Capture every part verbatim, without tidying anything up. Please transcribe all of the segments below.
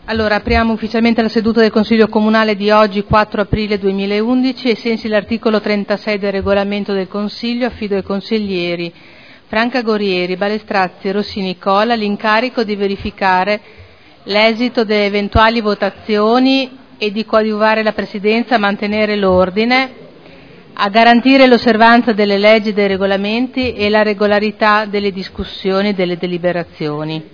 Allora, apriamo ufficialmente la seduta del Consiglio Comunale di oggi, quattro aprile duemilaundici, ai sensi dell'articolo trentasei del regolamento del Consiglio, affido ai consiglieri Franca Gorieri, Balestrazzi e Rossi Nicola l'incarico di verificare l'esito delle eventuali votazioni e di coadiuvare la Presidenza a mantenere l'ordine, a garantire l'osservanza delle leggi e dei regolamenti e la regolarità delle discussioni e delle deliberazioni.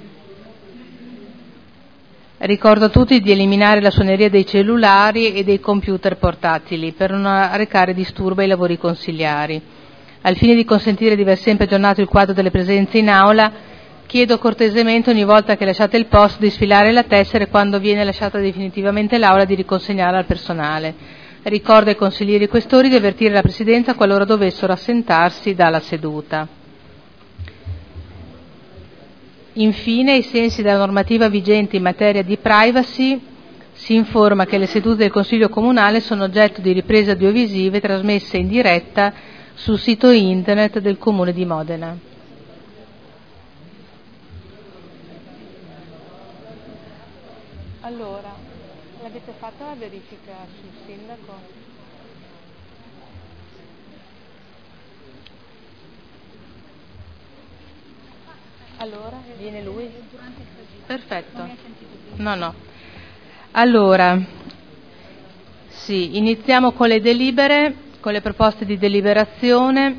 Ricordo a tutti di eliminare la suoneria dei cellulari e dei computer portatili per non arrecare disturbo ai lavori consiliari. Al fine di consentire di aver sempre aggiornato il quadro delle presenze in aula, chiedo cortesemente ogni volta che lasciate il posto di sfilare la tessera e quando viene lasciata definitivamente l'aula di riconsegnarla al personale. Ricordo ai consiglieri questori di avvertire la Presidenza qualora dovessero assentarsi dalla seduta. Infine, ai sensi della normativa vigente in materia di privacy, si informa che le sedute del Consiglio Comunale sono oggetto di riprese audiovisive trasmesse in diretta sul sito internet del Comune di Modena. Allora, l'avete fatta la verifica sul sindaco? Allora, viene lui? Perfetto. No, no. Allora, sì, iniziamo con le delibere, con le proposte di deliberazione.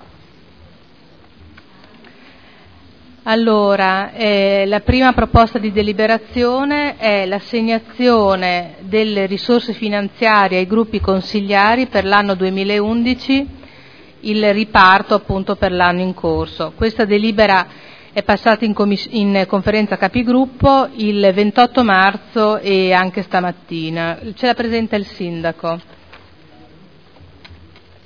Allora, eh, la prima proposta di deliberazione è l'assegnazione delle risorse finanziarie ai gruppi consigliari per l'anno duemilaundici, il riparto appunto per l'anno in corso. Questa delibera è passata in, in conferenza capigruppo il ventotto marzo e anche stamattina. Ce la presenta il sindaco.